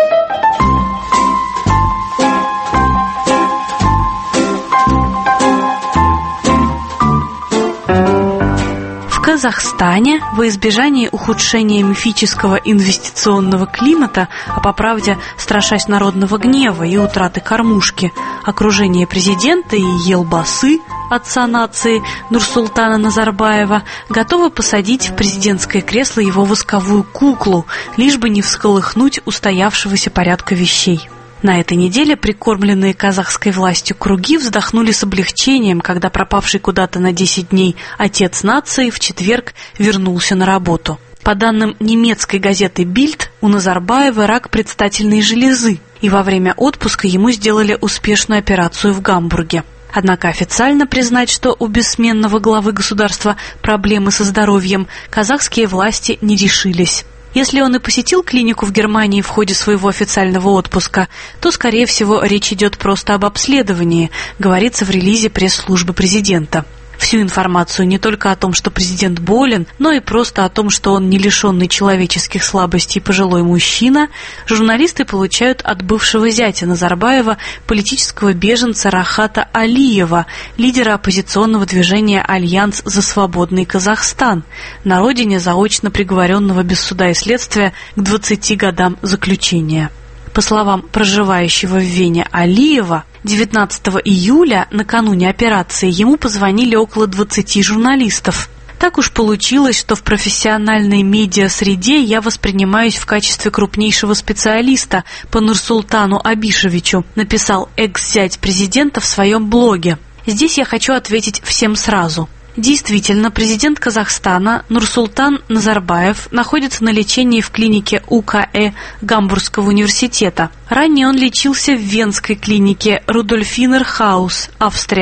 В Казахстане во избежание ухудшения мифического инвестиционного климата, а по правде страшась народного гнева и утраты кормушки, окружение президента и елбасы, отца нации Нурсултана Назарбаева, готовы посадить в президентское кресло его восковую куклу, лишь бы не всколыхнуть устоявшегося порядка вещей. На этой неделе прикормленные казахской властью круги вздохнули с облегчением, когда пропавший куда-то на 10 дней отец нации в четверг вернулся на работу. По данным немецкой газеты «Бильд», у Назарбаева рак предстательной железы, и во время отпуска ему сделали успешную операцию в Гамбурге. Однако официально признать, что у бессменного главы государства проблемы со здоровьем, казахские власти не решились. Если он и посетил клинику в Германии в ходе своего официального отпуска, то, скорее всего, речь идет просто об обследовании, говорится в релизе пресс-службы президента. Всю информацию не только о том, что президент болен, но и просто о том, что он не лишенный человеческих слабостей пожилой мужчина, журналисты получают от бывшего зятя Назарбаева, политического беженца Рахата Алиева, лидера оппозиционного движения «Альянс за свободный Казахстан», на родине заочно приговоренного без суда и следствия к 20 годам заключения. По словам проживающего в Вене Алиева, 19 июля, накануне операции, ему позвонили около 20 журналистов. Так уж получилось, что в профессиональной медиа-среде я воспринимаюсь в качестве крупнейшего специалиста по Нурсултану Абишевичу, написал экс-зять президента в своем блоге. Здесь я хочу ответить всем сразу. Действительно, президент Казахстана Нурсултан Назарбаев находится на лечении в клинике УКЭ Гамбургского университета. Ранее он лечился в венской клинике Рудольфинер Хаус, Австрия.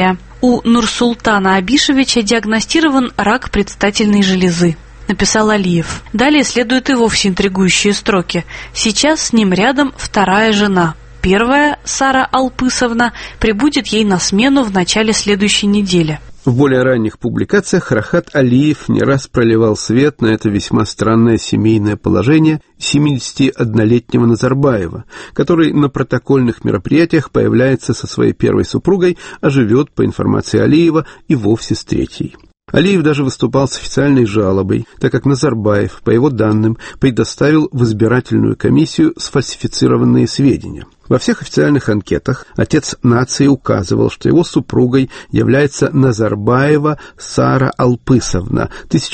У Нурсултана Абишевича диагностирован рак предстательной железы, написал Алиев. Далее следуют и вовсе интригующие строки. Сейчас с ним рядом вторая жена. Первая, Сара Алпысовна, прибудет ей на смену в начале следующей недели. В более ранних публикациях Рахат Алиев не раз проливал свет на это весьма странное семейное положение 71-летнего Назарбаева, который на протокольных мероприятиях появляется со своей первой супругой, а живет, по информации Алиева, и вовсе с третьей. Алиев даже выступал с официальной жалобой, так как Назарбаев, по его данным, предоставил в избирательную комиссию сфальсифицированные сведения. Во всех официальных анкетах отец нации указывал, что его супругой является Назарбаева Сара Алпысовна,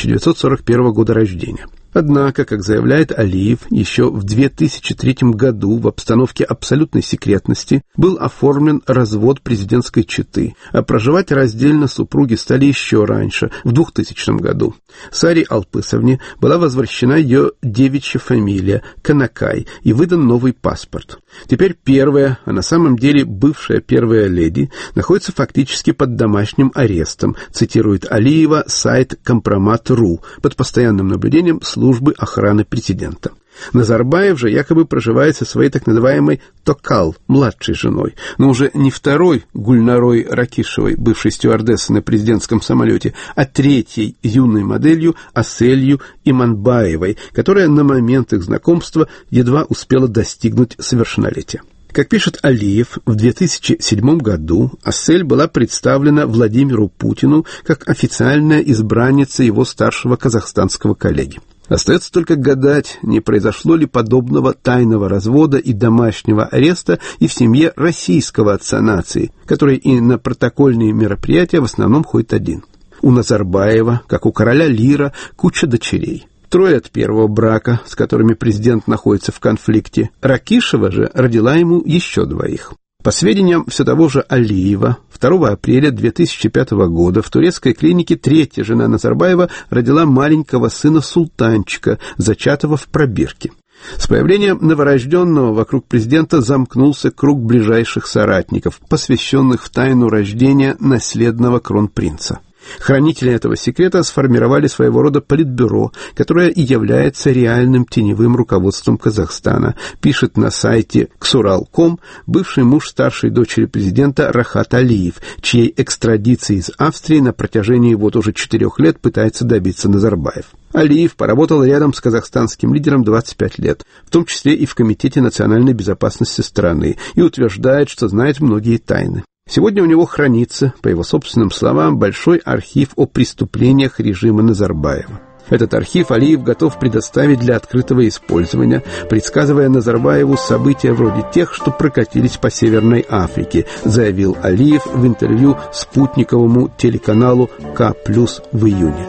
1941 года рождения. Однако, как заявляет Алиев, еще в 2003 году в обстановке абсолютной секретности был оформлен развод президентской четы, а проживать раздельно супруги стали еще раньше, в 2000 году. Саре Алпысовне была возвращена ее девичья фамилия Канакай и выдан новый паспорт. Теперь первая, а на самом деле бывшая первая леди, находится фактически под домашним арестом, цитирует Алиева сайт Компромат.ру, под постоянным наблюдением службы охраны президента. Назарбаев же якобы проживает со своей так называемой Токал, младшей женой, но уже не второй Гульнарой Ракишевой, бывшей стюардессой на президентском самолете, а третьей юной моделью Аселью Иманбаевой, которая на момент их знакомства едва успела достигнуть совершеннолетия. Как пишет Алиев, в 2007 году Асель была представлена Владимиру Путину как официальная избранница его старшего казахстанского коллеги. Остается только гадать, не произошло ли подобного тайного развода и домашнего ареста и в семье российского отца нации, который и на протокольные мероприятия в основном ходит один. У Назарбаева, как у короля Лира, куча дочерей. 3 от первого брака, с которыми президент находится в конфликте. Ракишева же родила ему еще 2. По сведениям все того же Алиева, 2 апреля 2005 года в турецкой клинике третья жена Назарбаева родила маленького сына Султанчика, зачатого в пробирке. С появлением новорожденного вокруг президента замкнулся круг ближайших соратников, посвященных в тайну рождения наследного кронпринца. Хранители этого секрета сформировали своего рода политбюро, которое и является реальным теневым руководством Казахстана, пишет на сайте Ксурал.ком бывший муж старшей дочери президента Рахат Алиев, чьей экстрадиции из Австрии на протяжении вот уже 4 лет пытается добиться Назарбаев. Алиев поработал рядом с казахстанским лидером 25 лет, в том числе и в Комитете национальной безопасности страны, и утверждает, что знает многие тайны. Сегодня у него хранится, по его собственным словам, большой архив о преступлениях режима Назарбаева. Этот архив Алиев готов предоставить для открытого использования, предсказывая Назарбаеву события вроде тех, что прокатились по Северной Африке, заявил Алиев в интервью спутниковому телеканалу К+ в июне.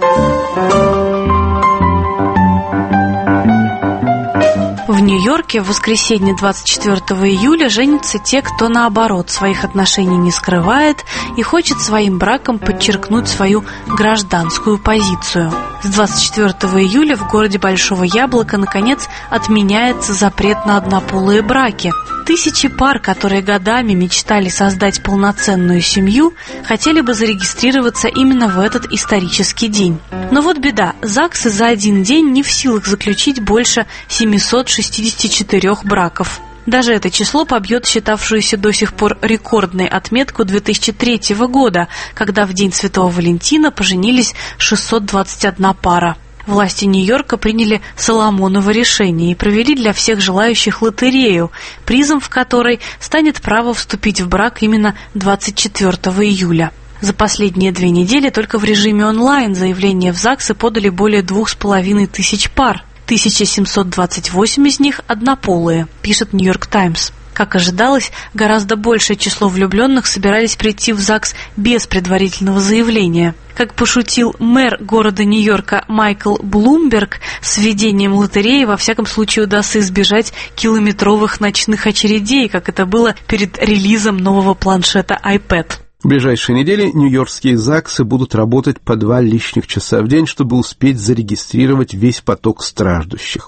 В Нью-Йорке в воскресенье 24 июля женятся те, кто, наоборот, своих отношений не скрывает и хочет своим браком подчеркнуть свою гражданскую позицию. С 24 июля в городе Большого Яблока, наконец, отменяется запрет на однополые браки. Тысячи пар, которые годами мечтали создать полноценную семью, хотели бы зарегистрироваться именно в этот исторический день. Но вот беда, ЗАГСы за один день не в силах заключить больше 764 браков. Даже это число побьет считавшуюся до сих пор рекордной отметку 2003 года, когда в день Святого Валентина поженились 621 пара. Власти Нью-Йорка приняли Соломоново решение и провели для всех желающих лотерею, призом в которой станет право вступить в брак именно 24 июля. За последние 2 недели только в режиме онлайн заявления в ЗАГСы подали более 2500 пар. 1728 из них однополые, пишет Нью-Йорк Таймс. Как ожидалось, гораздо большее число влюбленных собирались прийти в ЗАГС без предварительного заявления. Как пошутил мэр города Нью-Йорка Майкл Блумберг, с введением лотереи во всяком случае удастся избежать километровых ночных очередей, как это было перед релизом нового планшета iPad. В ближайшие недели нью-йоркские ЗАГСы будут работать по 2 лишних часа в день, чтобы успеть зарегистрировать весь поток страждущих.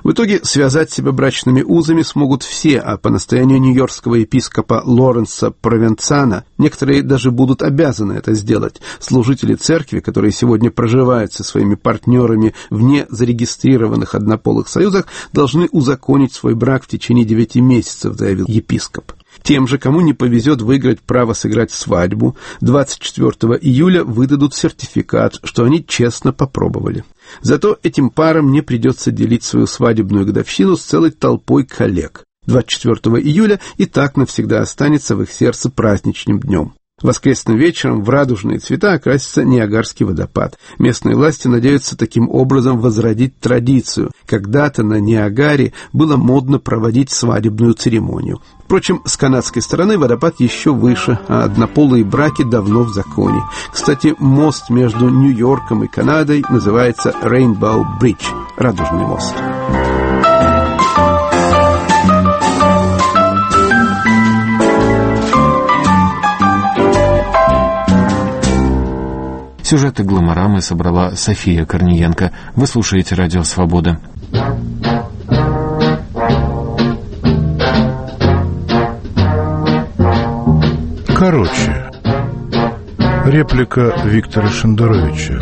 В итоге связать себя брачными узами смогут все, а по настоянию нью-йоркского епископа Лоренса Провенцано некоторые даже будут обязаны это сделать. Служители церкви, которые сегодня проживают со своими партнерами в незарегистрированных однополых союзах, должны узаконить свой брак в течение 9 месяцев, заявил епископ. Тем же, кому не повезет выиграть право сыграть свадьбу, 24 июля выдадут сертификат, что они честно попробовали. Зато этим парам не придется делить свою свадебную годовщину с целой толпой коллег. 24 июля и так навсегда останется в их сердце праздничным днем. Воскресным вечером в радужные цвета окрасится Ниагарский водопад. Местные власти надеются таким образом возродить традицию. Когда-то на Ниагаре было модно проводить свадебную церемонию. Впрочем, с канадской стороны водопад еще выше, а однополые браки давно в законе. Кстати, мост между Нью-Йорком и Канадой называется Rainbow Bridge – Радужный мост. Сюжеты «Гломорамы» собрала София Корниенко. Вы слушаете «Радио Свобода». Короче. Реплика Виктора Шендеровича.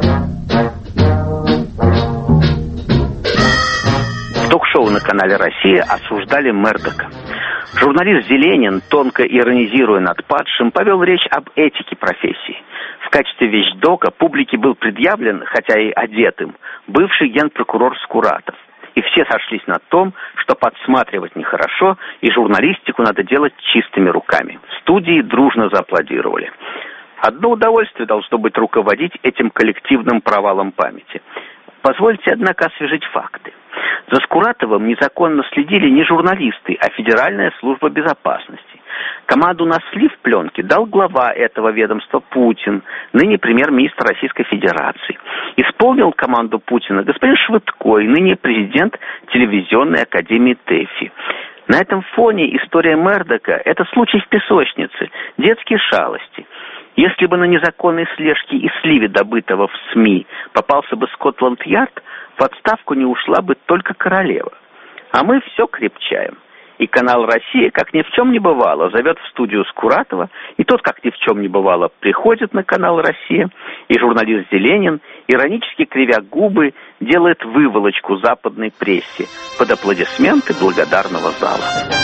В ток-шоу на канале «Россия» осуждали Мердока. Журналист Зеленин, тонко иронизируя над падшим, повел речь об этике профессии. В качестве вещдока публике был предъявлен, хотя и одетым, бывший генпрокурор Скуратов. И все сошлись на том, что подсматривать нехорошо, и журналистику надо делать чистыми руками. В студии дружно зааплодировали. Одно удовольствие должно быть руководить этим коллективным провалом памяти. Позвольте, однако, освежить факты. За Скуратовым незаконно следили не журналисты, а Федеральная служба безопасности. Команду на слив пленки дал глава этого ведомства Путин, ныне премьер-министр Российской Федерации. Исполнил команду Путина господин Швыдкой, ныне президент телевизионной академии ТЭФИ. На этом фоне история Мердока – это случай в песочнице, детские шалости. Если бы на незаконной слежке и сливе добытого в СМИ попался бы Скотланд-Ярд, в отставку не ушла бы только королева. А мы все крепчаем. И канал «Россия», как ни в чем не бывало, зовет в студию Скуратова, и тот, как ни в чем не бывало, приходит на канал «Россия», и журналист Зеленин, иронически кривя губы, делает выволочку западной прессе под аплодисменты благодарного зала.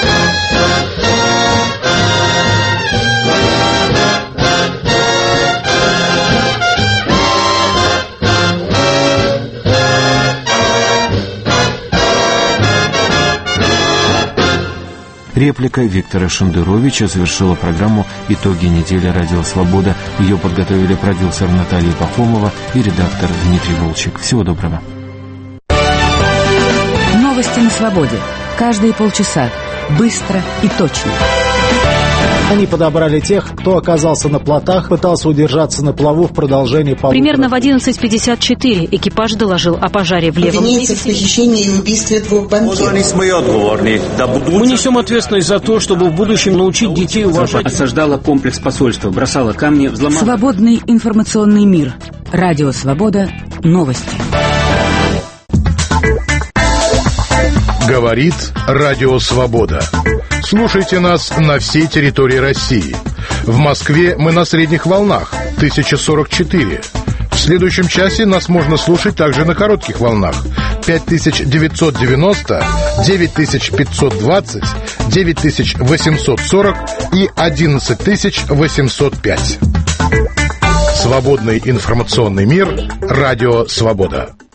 Реплика Виктора Шендеровича завершила программу «Итоги недели. Радио Свобода». Ее подготовили продюсер Наталья Пахомова и редактор Дмитрий Волчек. Всего доброго. Новости на свободе. Каждые полчаса. Быстро и точно. Они подобрали тех, кто оказался на плотах, пытался удержаться на плаву в продолжении полутора. Примерно в 11:54 экипаж доложил о пожаре в левом. Обвиняется в похищении и убийстве 2 банкиров. Мы несем ответственность за то, чтобы в будущем научить детей уважать. Осаждала комплекс посольства, бросала камни, взломала. Свободный информационный мир. Радио Свобода. Новости. Говорит Радио Свобода. Слушайте нас на всей территории России. В Москве мы на средних волнах 1044. В следующем часе нас можно слушать также на коротких волнах 5990, 9520, 9840 и 11805. Свободный информационный мир. Радио Свобода.